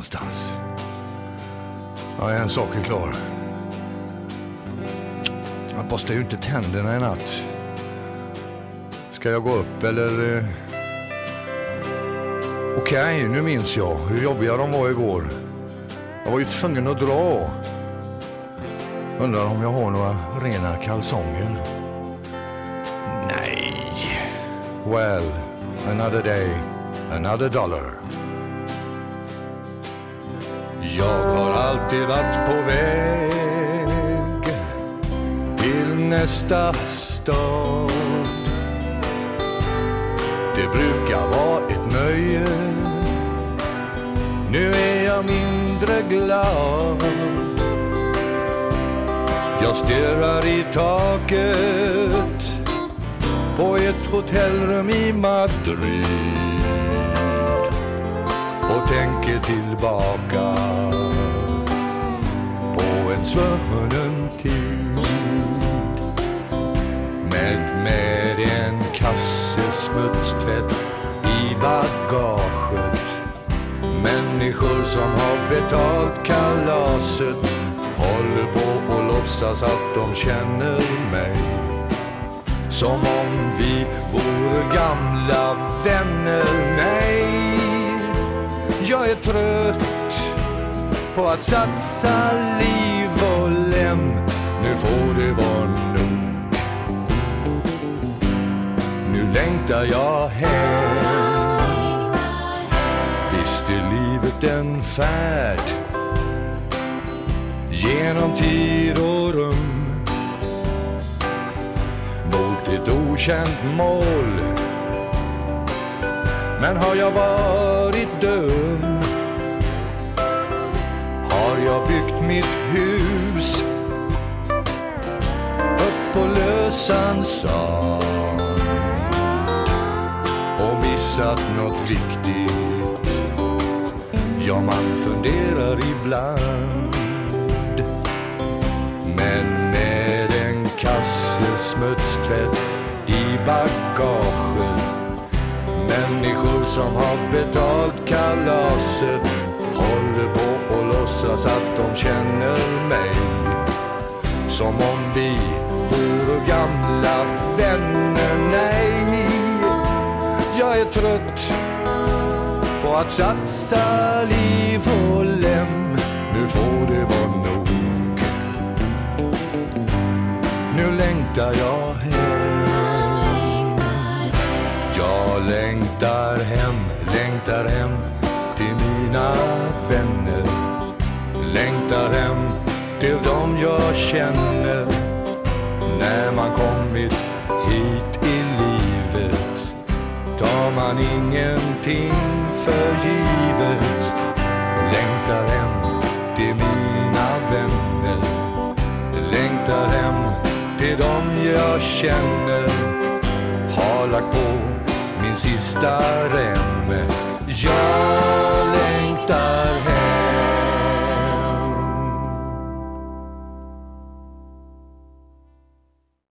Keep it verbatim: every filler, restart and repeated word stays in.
någonstans. Ja, en sak är klar. Jag borstar ju inte tänderna i natt. Ska jag gå upp eller... Okej, okay, nu minns jag hur jobbiga de var igår. Jag var ju tvungen att dra. Undrar om jag har några rena kalsonger. Nej. Well, another day, another dollar. Jag har alltid varit på väg till nästa stad. Det brukar vara ett nöje. Nu är jag mindre glad. Jag stirrar i taket på ett hotellrum i Madrid och tänker tillbaka på en svunnen tid med, med en kasse smutstvätt i bagaget. Människor som har betalt kalaset håller på och låtsas att de känner mig, som om vi vore gamla vänner. Nej, jag är trött på att satsa liv och lem. Nu får det vara nog. Nu längtar jag hem. Visst är livet en färd genom tid och rum mot ett okänt mål. Men har jag varit dum? Har jag byggt mitt hus upp på lösan sand och missat något viktigt? Ja, man funderar ibland. Men med en kasse smutstvätt i bagaget, människor som har betalt kalaset håller på och låtsas att de känner mig, som om vi vore gamla vänner. Nej, jag är trött på att satsa liv och lem. Nu får det vara nog. Nu längtar jag hem. Jag längtar hem, längtar hem till mina vänner. Längtar hem till dem jag känner. När man kommit hit i livet tar man ingenting för givet. Längtar hem till mina vänner. Längtar hem till dem jag känner. Har lagt på min sista rem. Ja.